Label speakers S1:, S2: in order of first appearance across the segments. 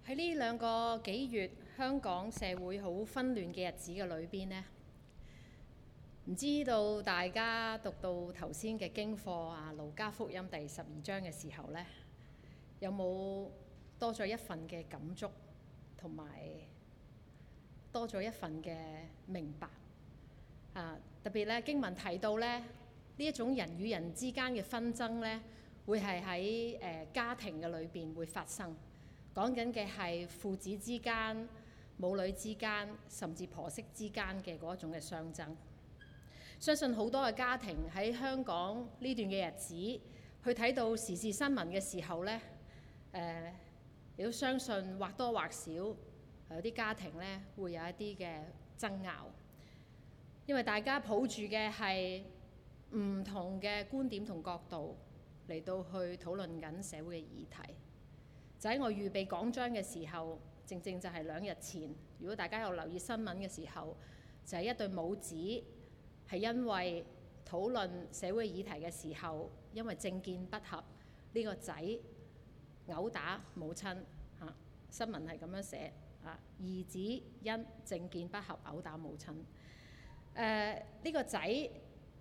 S1: 喺呢兩個幾月，香港社會好紛亂嘅日子嘅裏邊呢，唔知道大家讀到頭先嘅經課啊，《路加福音》第12章嘅時候呢，有冇多咗一份嘅感觸，同埋多咗一份嘅明白啊？特別咧經文提到咧，呢一種人與人之間嘅紛爭呢，會係喺家庭嘅裏邊會發生。講緊嘅係父子之間、母女之間，甚至婆媳之間嘅嗰一種嘅相爭。相信好多嘅家庭喺香港呢段嘅日子，去睇到時事新聞嘅時候呢，亦都相信或多或少有啲家庭呢會有一啲嘅爭拗，因為大家抱住嘅係唔同嘅觀點同角度嚟到去討論緊社會嘅議題。就喺我預備講章嘅時候，正正就係2日前。如果大家有留意新聞嘅時候，就係一對母子係因為討論社會議題嘅時候，因為政見不合，呢個仔毆打母親嚇。新聞係咁樣寫啊，兒子因政見不合毆打母親。呢個仔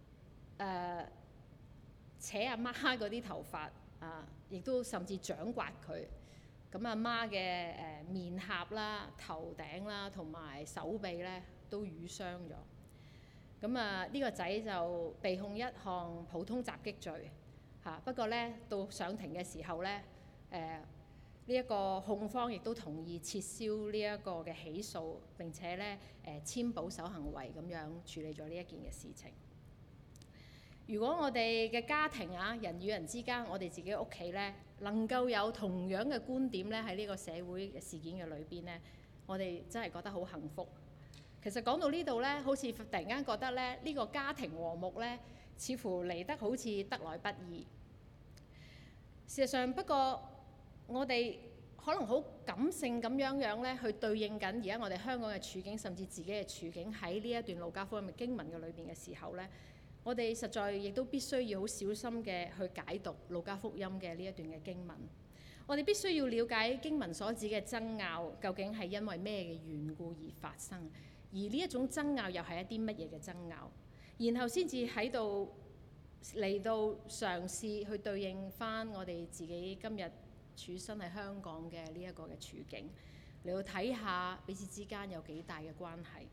S1: 扯阿媽嗰啲頭髮啊，亦都甚至掌摑佢。咁阿媽嘅面頰啦、頭頂啦同埋手臂咧都瘀傷咗。咁呢個仔就被控一項普通襲擊罪嚇。不過咧到上庭嘅時候咧，呢一個控方亦都同意撤銷呢一個嘅起訴，並且咧簽保守行為咁樣處理咗呢一件嘅事情。如果我哋嘅家庭啊，人與人之間，我哋自己屋企呢，能夠有同樣嘅觀點呢，喺呢個社會嘅事件嘅裏邊呢，我哋真係覺得好幸福。其實講到呢度呢，好似突然間覺得呢，呢個家庭和睦呢，似乎嚟得好似得來不易。事實上，不過我哋可能好感性咁樣呢，去對應緊而家我哋香港嘅處境，甚至自己嘅處境喺呢一段路加福音嘅經文嘅裏邊嘅時候呢，我哋實在亦都必須要好小心嘅去解讀路加福音嘅呢一段嘅經文。我哋必須要了解經文所指嘅爭拗究竟係因為咩嘅緣故而發生，而呢一種爭拗又係一啲乜嘢嘅爭拗，然後先至喺度嚟到嘗試去對應翻我哋自己今日處身喺香港嘅呢一個嘅處境，嚟到睇下彼此之間有幾大嘅關係。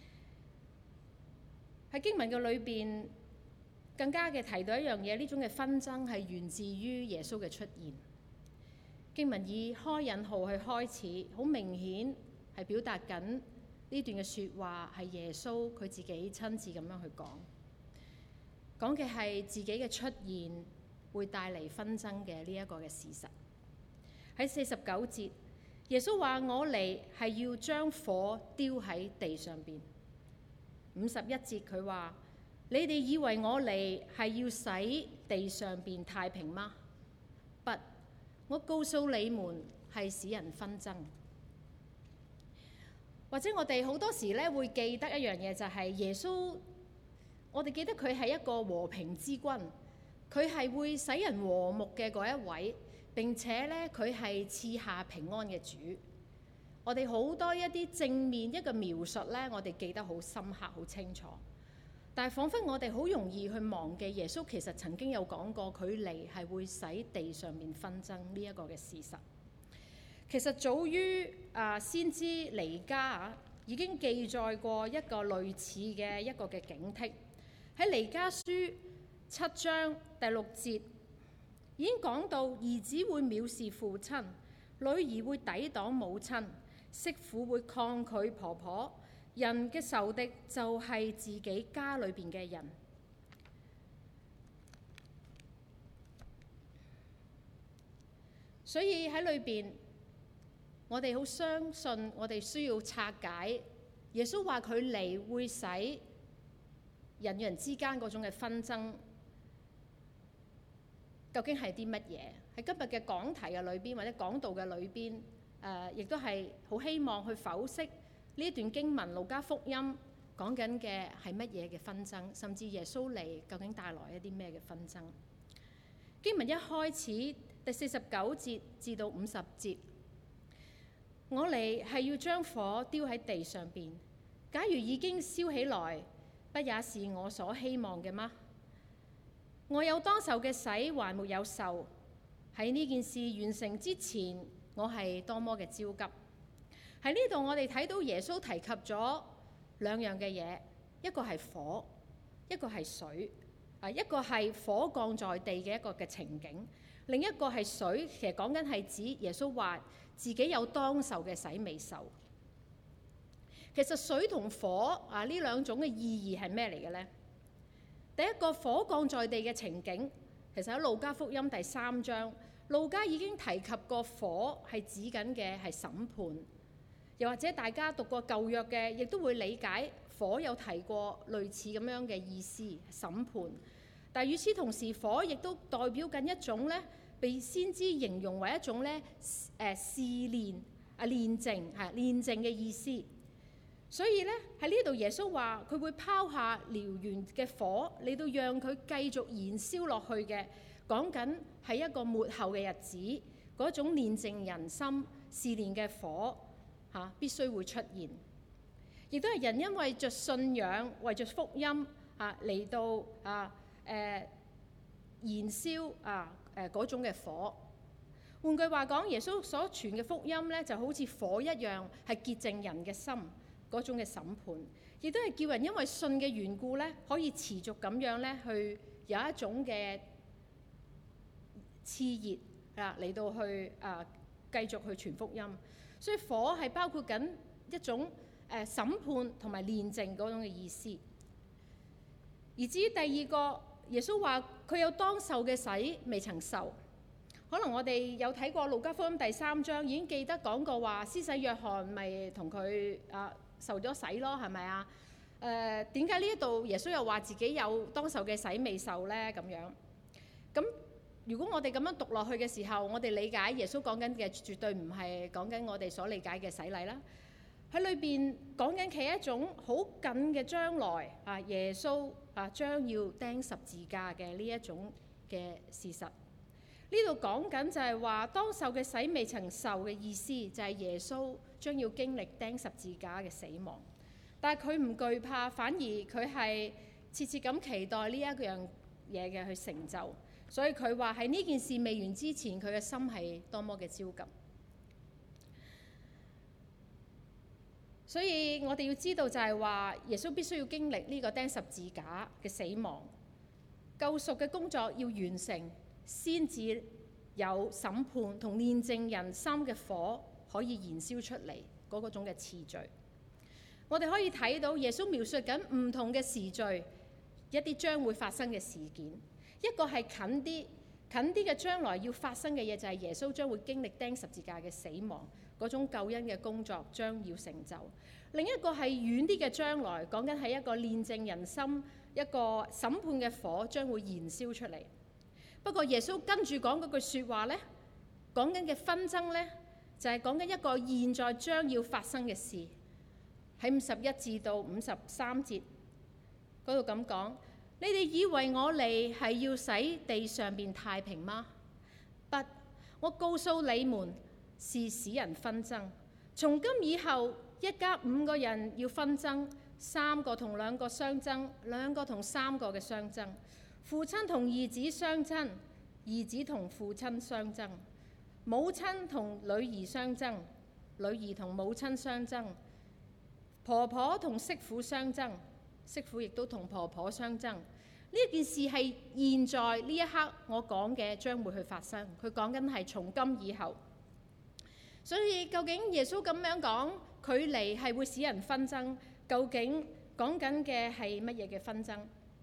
S1: 喺經文嘅裏邊，更加嘅提到一樣嘢，呢種嘅紛爭係源自於耶穌嘅出現。經文以開引號去開始，好明顯係表達緊呢段嘅説話係耶穌佢自己親自咁樣去講嘅係自己嘅出現會帶嚟紛爭嘅呢一個嘅事實。喺49節，耶穌話：我嚟係要將火丟喺地上邊。51節佢話：你哋以為我嚟係要使地上邊太平嗎？不，我告訴你們係使人紛爭。或者我哋好多時咧會記得一樣嘢，就係耶穌，我哋記得佢係一個和平之君，佢係會使人和睦嘅嗰一位，並且咧佢係賜下平安嘅主。我哋好多一啲正面一個描述呢，我哋記得好深刻、好清楚。但係彷彿我哋好容易去忘記耶穌其實曾經有講過，佢嚟係會使地上面紛爭呢一個嘅事實。其實早於先知彌迦已經記載過一個類似嘅一個嘅警惕。喺彌迦書7章第6節已經講到，兒子會藐視父親，女兒會抵擋母親，媳婦會抗拒婆婆，人嘅仇敵就係自己家裏邊嘅人。所以喺裏邊，我哋好相信，我哋需要拆解耶穌話佢嚟會使人與人之間嗰種嘅紛爭，究竟係啲乜嘢？喺今日嘅講題嘅裏邊，或者講道嘅裏邊。亦都係好希望去剖析呢一段經文，路加福音講緊嘅係乜嘢嘅紛爭，甚至耶穌嚟究竟帶來一啲咩嘅紛爭。經文一開始第49節至到50節， 我嚟係要將火丟喺地上邊。假如已經燒起來，不也是我所希望嘅嗎？我有當受嘅洗，還沒有受。喺呢件事完成之前，我係多麼嘅焦急。喺呢度我哋睇到耶穌提及咗兩樣嘅嘢，一個係火，一個係水。一個係火降在地嘅一個嘅情景，另一個係水，其實講緊係指耶穌話自己有當受嘅洗未受。其實水同火呢兩種嘅意義係咩嚟嘅呢？第一個火降在地嘅情景，其實喺路加福音第3章，路加已經提及過火係指緊嘅係審判，又或者大家讀過舊約嘅，亦都會理解火有提過類似咁樣嘅意思，審判。但係與此同時，火亦都代表緊一種咧，被先知形容為一種咧試煉煉淨嘅意思。所以咧喺呢度耶穌話佢會拋下燎原嘅火嚟到讓佢繼續燃燒落去嘅，講緊係一個末後嘅日子，嗰種煉淨人心試煉嘅火必須會出現。亦都係人因為着信仰、為着福音嚟到燃燒嗰種嘅火。換句話講，耶穌所傳嘅福音咧，就好似火一樣，係潔淨人嘅心嗰種嘅審判，亦都係叫人因為信嘅緣故咧，可以持續咁樣咧去有一種嘅熾熱嚟到去繼續去傳福音。所以火係包括緊一種審判同埋煉淨嗰種嘅意思。而至於第二個，耶穌話佢有當受嘅洗未曾受。可能我哋有睇過路加福音第3章，已經記得講過話施洗約翰咪同佢受咗洗咯，係咪啊？點解呢一度耶穌又話自己有當受嘅洗未受呢？咁樣咁如果我哋咁樣讀落去嘅時候，我哋理解耶穌講緊嘅絕對唔係講緊我哋所理解嘅洗禮啦。喺裏邊講緊其一種好近嘅將來耶穌將要釘十字架嘅呢一種嘅事實。呢度講緊就係話當受嘅洗未曾受嘅意思，就係耶穌將要經歷釘十字架嘅死亡。但係佢唔懼怕，反而佢係切切咁期待呢一樣嘢嘅去成就。所以佢話喺呢件事未完之前，佢嘅心係多麼嘅焦急。所以我哋要知道就係話，耶穌必須要經歷呢個釘十字架嘅死亡，救贖嘅工作要完成，先至有審判同煉淨人心嘅火可以燃燒出嚟嗰種嘅次序。我哋可以睇到耶穌描述緊唔同嘅時序，一啲將會發生嘅事件。一個係近啲嘅將來要發生嘅嘢，就係耶穌將會經歷釘十字架嘅死亡，嗰種救恩嘅工作將要成就。另一個係遠啲嘅將來，講緊係一個煉淨人心、一個審判嘅火將會燃燒出嚟。不過耶穌跟住講嗰句説話呢，講緊嘅紛爭呢，就係講緊一個現在將要發生嘅事。喺51至到53節嗰度咁講：你哋以為我嚟係要使地上邊太平嗎？不，我告訴你們，是使人紛爭。從今以後，一家5個人要紛爭，3個同2個相爭，2個同3個嘅相爭。父親同兒子相爭，兒子同父親相爭；母親同女兒相爭，女兒同母親相爭；婆婆同媳婦相爭，媳婦亦都同婆婆相爭。呢件事係現在呢一刻我講嘅將會去發生，佢講緊係從今以後。所以究竟耶穌咁樣講，佢嚟係會使人紛爭，究竟講緊嘅係乜嘢嘅紛爭？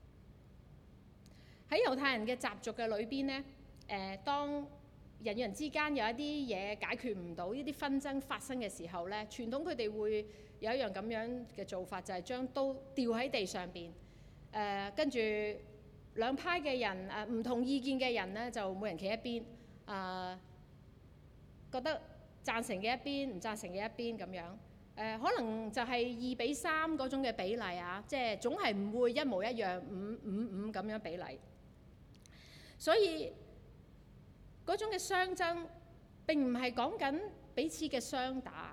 S1: 喺猶太人嘅習俗嘅裏邊呢，當人與人之間有一啲嘢解決唔到，呢啲紛爭發生嘅時候呢，傳統佢哋會有一樣咁樣嘅做法，就係將刀掉喺地上邊，跟住兩派嘅人唔同意見嘅人呢，就每人企一邊，覺得贊成嘅一邊，唔贊成嘅一邊咁樣。可能就係2比3嗰種嘅比例即係總係唔會一模一樣5-5-5咁樣比例。所以嗰種嘅相爭並唔係講緊彼此嘅相打，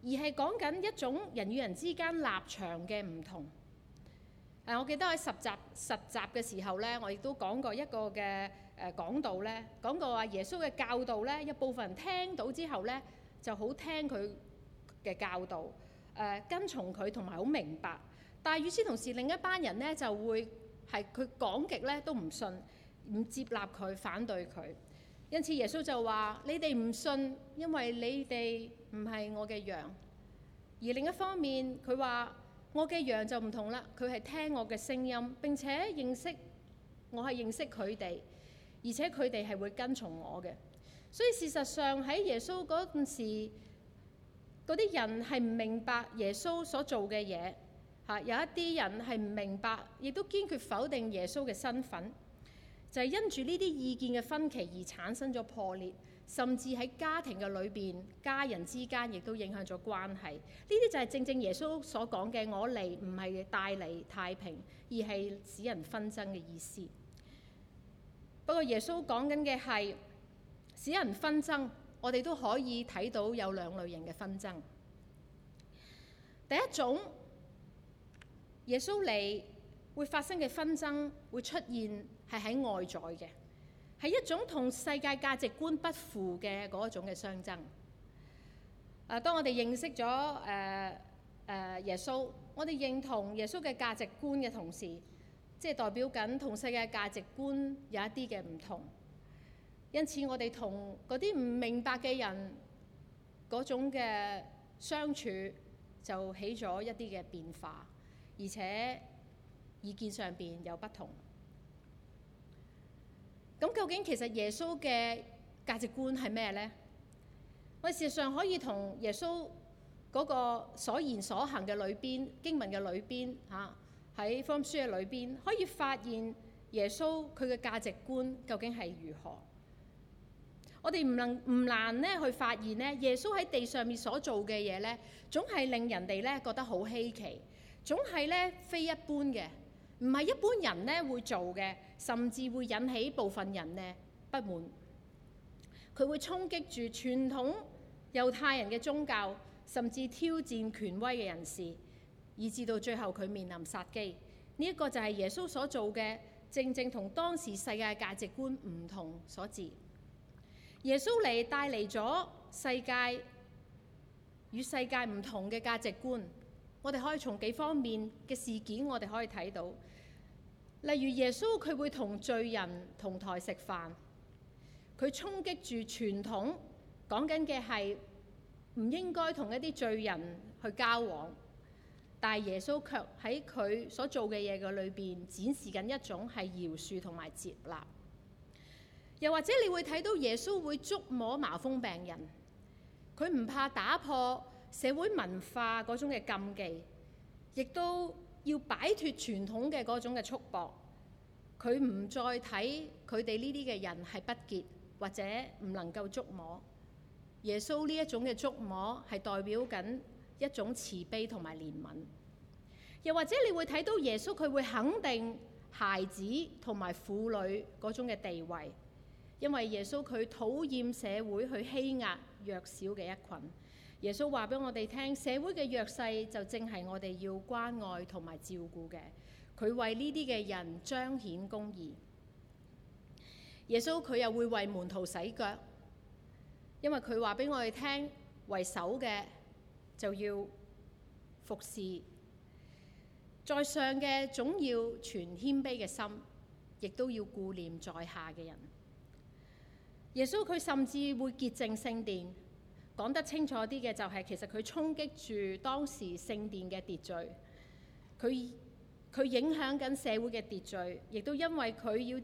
S1: 而係講緊一種人與人之間立場嘅唔同。我記得喺實習嘅時候咧，我亦都講過一個嘅講道咧，講過話耶穌嘅教導咧，一部分人聽到之後咧就好聽佢嘅教導，跟從佢同埋好明白。但係與此同時，另一班人咧就會係佢講極咧都唔信，唔接納佢，反對佢。因此耶穌就話：你哋唔信，因為你哋唔係我嘅羊。而另一方面，佢話：我嘅羊就唔同啦，佢係聽我嘅聲音，並且我係認識佢哋，而且佢哋係會跟從我嘅。所以事實上喺耶穌嗰陣時，嗰啲人係唔明白耶穌所做嘅嘢，有一啲人係唔明白，亦都堅決否定耶穌嘅身份，就係因住呢啲意見嘅分歧而產生咗破裂。甚至喺家庭嘅裏邊，家人之間亦都影響咗關係。呢啲就係正正耶穌所講嘅，我嚟唔係帶嚟太平，而係使人紛爭嘅意思。不過耶穌講緊嘅係使人紛爭，我哋都可以睇到有兩類型嘅紛爭。第一種，耶穌嚟會發生嘅紛爭會出現係喺外在嘅，係一種同世界價值觀不符嘅嗰種嘅相爭。當我哋認識咗耶穌，我哋認同耶穌嘅價值觀嘅同時，即係代表緊同世界價值觀有一啲嘅唔同。因此我哋同嗰啲唔明白嘅人嗰種嘅相處就起咗一啲嘅變化，而且意見上邊有不同。咁究竟其實耶穌嘅價值觀係咩呢？我哋事實上可以同耶穌嗰個所言所行嘅裏邊，經文嘅裏邊喺福音書嘅裏邊，可以發現耶穌佢嘅價值觀究竟係如何。我哋唔難咧去發現咧，耶穌喺地上面所做嘅嘢咧，總係令人哋咧覺得好稀奇，總係咧非一般嘅，唔係一般人咧會做嘅，甚至會引起部分人咧不滿。佢會衝擊住傳統猶太人嘅宗教，甚至挑戰權威嘅人士，以至到最後佢面臨殺機。呢一個就係耶穌所做嘅，正正同當時世界價值觀唔同所致。耶穌嚟帶嚟咗世界與世界唔同嘅價值觀，我哋可以從幾方面嘅事件我哋可以睇到。例如耶穌佢會同罪人同台食飯，佢衝擊住傳統，講緊嘅係唔應該同一啲罪人去交往，但係耶穌卻喺佢所做嘅嘢嘅裏邊展示緊一種係饒恕同埋接納。又或者你會睇到耶穌會觸摸麻風病人，佢唔怕打破社會文化嗰種嘅禁忌，亦都要擺脫傳統嘅嗰種嘅束縛。佢唔再睇佢哋呢啲嘅人係不潔或者唔能夠觸摸。耶穌呢一種嘅觸摸係代表緊一種慈悲同埋憐憫。又或者你會睇到耶穌佢會肯定孩子同埋婦女嗰種嘅地位。因為耶穌佢討厭社會去欺壓弱小嘅一群，耶穌話俾我哋聽，社會嘅弱勢就正係我哋要關愛同埋照顧嘅。佢為呢啲嘅人彰顯公義。耶穌佢又會為門徒洗腳，因為佢話俾我哋聽，為首嘅就要服侍，在上嘅總要存謙卑嘅心，亦都要顧念在下嘅人。耶穌佢甚至會潔淨聖殿，講得清楚啲嘅就係其實佢衝擊住當時聖殿嘅秩序，佢影響緊社會嘅秩序，亦都因為佢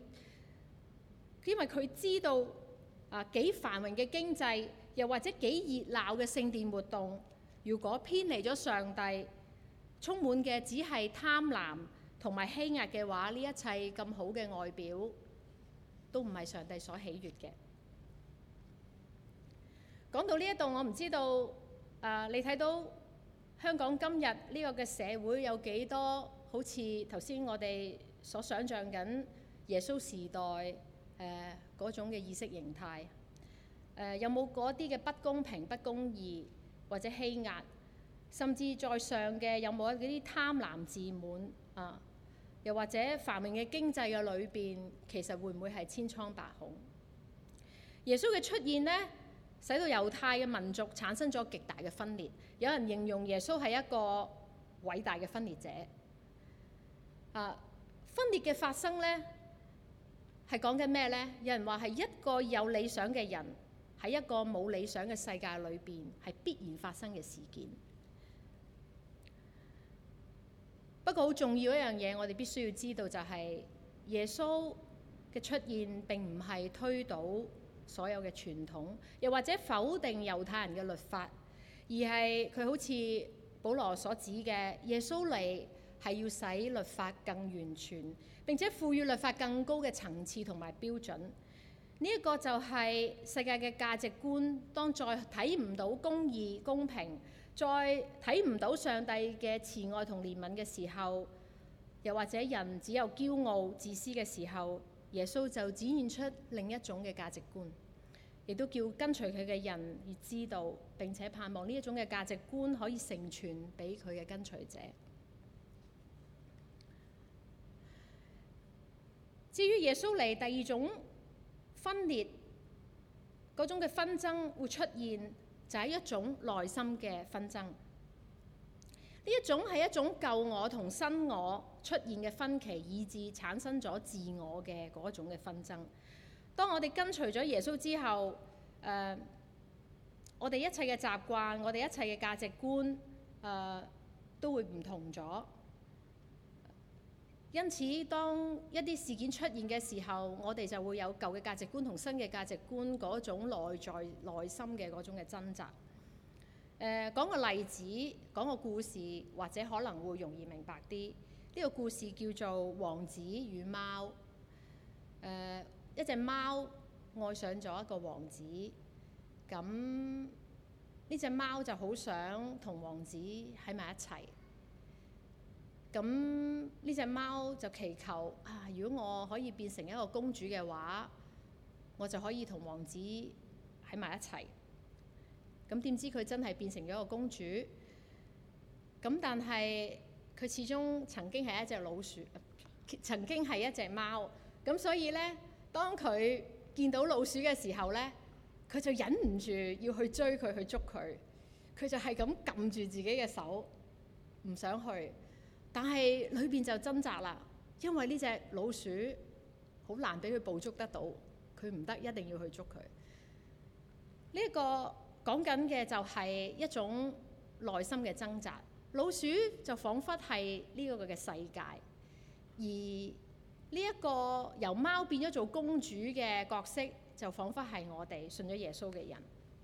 S1: 知道幾繁榮嘅經濟，又或者幾熱鬧嘅聖殿活動，如果偏離咗上帝，充滿嘅只係貪婪同埋欺壓嘅話，呢一切咁好嘅外表都唔係上帝所喜悅嘅。講到呢一度，我唔知道你睇到香港今日呢個嘅社會有幾多好似頭先我哋所想像緊耶穌時代嗰種嘅意識形態？有冇嗰啲嘅不公平、不公義？ 或者欺壓，甚至在上嘅有冇嗰啲貪婪自滿啊？又或者繁榮嘅經濟嘅裏邊，其實會唔會係千瘡百孔？耶穌嘅出現呢，使到猶太嘅民族產生咗極大嘅分裂。有人形容耶穌係一個偉大嘅分裂者。分裂嘅發生呢，係講緊咩呢？有人話係一個有理想嘅人喺一個冇理想嘅世界裏邊，係必然發生嘅事件。不過好重要一樣嘢，我哋必須要知道就係耶穌嘅出現並唔係推倒所有嘅傳統，又或者否定猶太人嘅律法，而係佢好似保羅所指嘅，耶穌嚟係要使律法更完全，並且賦予律法更高嘅層次同埋標準。呢一個就係世界嘅價值觀。當再睇唔到公義、公平，再睇唔到上帝嘅慈愛同憐憫嘅時候，又或者人只有驕傲、自私嘅時候，耶穌就展現出另一種嘅價值觀，亦都叫跟隨佢嘅人要知道並且盼望呢一種嘅價值觀可以成傳俾佢嘅跟隨者。至於耶穌嚟第二種分裂嗰種嘅紛爭會出現，就係一種內心嘅紛爭。呢一種係一種舊我同新我出現嘅分歧，以致產生咗自我嘅嗰種嘅紛爭。當我哋跟隨咗耶穌之後，我哋一切嘅習慣，我哋一切嘅價值觀，都會唔同咗。因此，當一啲事件出現嘅時候，我哋就會有舊嘅價值觀同新嘅價值觀嗰種內在內心嘅嗰種嘅掙扎。講個例子，講個故事，或者可能會容易明白啲。呢個故事叫做《王子與貓》。一隻貓愛上咗一個王子，咁呢隻貓就好想同王子喺埋一齊。咁呢隻貓就祈求如果我可以變成一個公主嘅話，我就可以同王子喺埋一齊。咁點知佢真係變成咗一個公主？咁但係佢始終曾經係一隻老鼠，曾經係一隻貓。咁所以呢，當佢見到老鼠嘅時候呢，佢就忍唔住要去追佢，去捉佢。佢就係咁撳住自己嘅手，唔想去。但係裏邊就掙扎啦，因為呢隻老鼠好難俾佢捕捉得到，佢唔得，一定要去捉佢。呢一個講緊嘅就係一種內心嘅掙扎。老鼠就彷彿係呢個嘅世界，而呢一個由貓變咗做公主嘅角色，就彷彿係我哋信咗耶穌嘅人。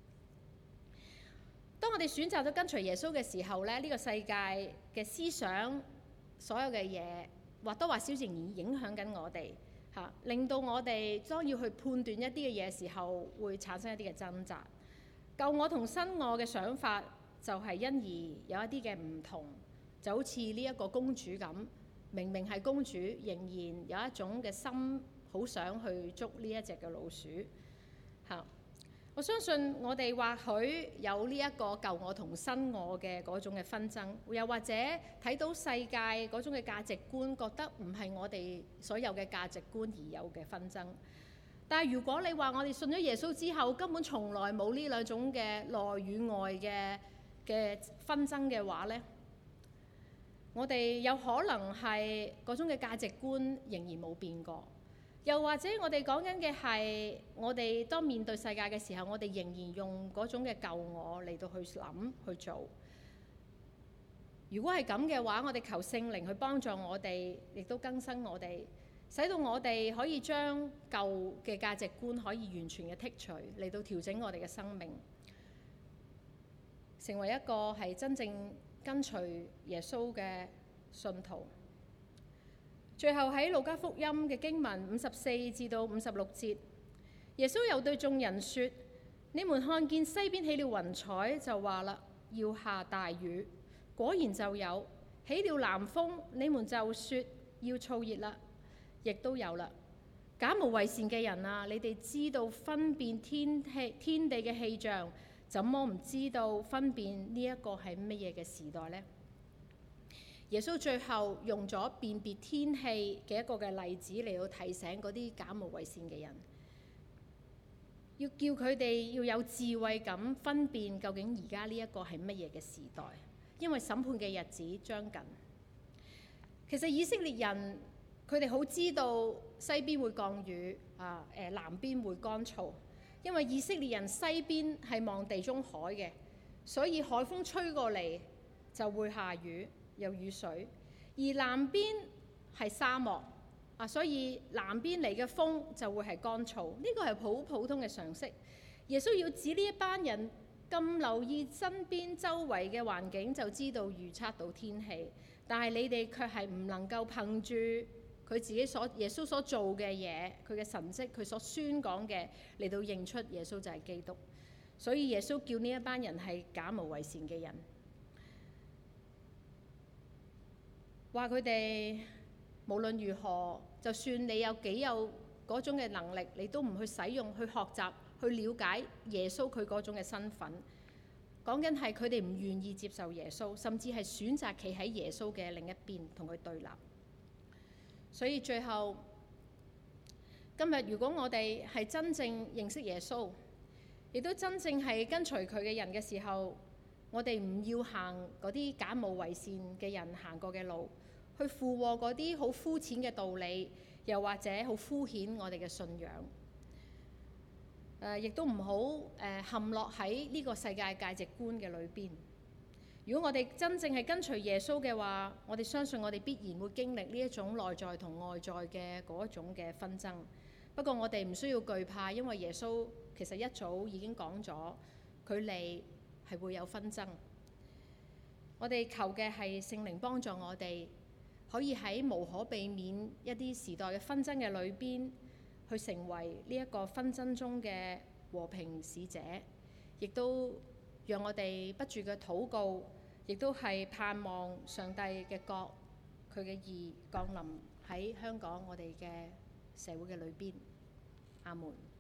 S1: 當我哋選擇咗跟隨耶穌嘅時候咧，呢個世界嘅思想，所有嘅嘢或多或少仍然影響緊我哋，令到我哋當要去判斷一啲嘅嘢時候，會產生一啲嘅掙扎。舊我同新我嘅想法就係因而有一啲嘅唔同，就好似呢一個公主咁，明明係公主，仍然有一種嘅心好想去捉呢一隻嘅老鼠。我相信我哋或許有呢一個舊我同新我嘅嗰種嘅紛爭，又或者睇到世界嗰種嘅價值觀，覺得唔係我哋所有嘅價值觀而有嘅紛爭。但係如果你話我哋信咗耶穌之後，根本從來冇呢兩種嘅內與外嘅紛爭嘅話呢，我哋有可能係嗰種嘅價值觀仍然冇變過。又或者我哋講緊嘅係，我哋當面對世界嘅時候，我哋仍然用嗰種嘅舊我嚟到去諗去做。如果係咁嘅話，我哋求聖靈去幫助我哋，亦都更新我哋，使到我哋可以將舊嘅價值觀可以完全嘅剔除，嚟到調整我哋嘅生命，成為一個係真正跟隨耶穌嘅信徒。最後喺路加福音嘅經文54至到56節，耶穌又對眾人說：你們看見西邊起了雲彩，就話啦，要下大雨。果然就有。起了南風，你們就說要燥熱啦，亦都有啦。假冒為善嘅人啊，你哋知道分辨天地嘅氣象， 怎麼唔知道分辨呢一個係乜嘢嘅時代呢？耶穌最後用咗辨別天氣嘅一個嘅例子嚟到提醒嗰啲假冒為善嘅人，要叫佢哋要有智慧咁分辨究竟而家呢一個係乜嘢嘅時代，因為審判嘅日子將近。其實以色列人佢哋好知道西邊會降雨，南邊會乾燥，因為以色列人西邊係望地中海嘅，所以海風吹過嚟就會下雨，有雨水。而南邊係沙漠，所以南邊嚟嘅風就會係乾燥。呢個係好普通嘅常識。耶穌要指呢一班人咁留意身邊周圍嘅環境，就知道預測到天氣，但係你哋卻係唔能夠憑住佢自己耶穌所做嘅嘢，佢嘅神蹟，佢所宣講嘅嚟到認出耶穌就係基督。所以耶穌叫呢一班人係假冒為善嘅人，話佢哋無論如何，就算你有幾有嗰種嘅能力，你都唔去使用、去學習、去了解耶穌佢嗰種嘅身份。講緊係佢哋唔願意接受耶穌，甚至係選擇企喺耶穌嘅另一邊同佢對立。所以最後今日，如果我哋係真正認識耶穌，亦都真正係跟隨佢嘅人嘅時候，我哋唔要行嗰啲假冒為善嘅人行過嘅路，去附和嗰啲好膚淺嘅道理，又或者好敷衍我哋嘅信仰。亦都唔好陷落喺呢個世界價值觀嘅裏邊。如果我哋真正係跟隨耶穌嘅話，我哋相信我哋必然會經歷呢一種內在同外在嘅嗰一種嘅紛爭。不過我哋唔需要懼怕，因為耶穌其實一早已經講咗，佢嚟係會有紛爭。我哋求嘅係聖靈幫助我哋，可以喺無可避免一啲時代嘅紛爭嘅裏邊，去成為呢一個紛爭中嘅和平使者，亦都讓我哋不住嘅禱告，亦都係盼望上帝嘅國，佢嘅義降臨喺香港我哋嘅社會嘅裏邊。阿門。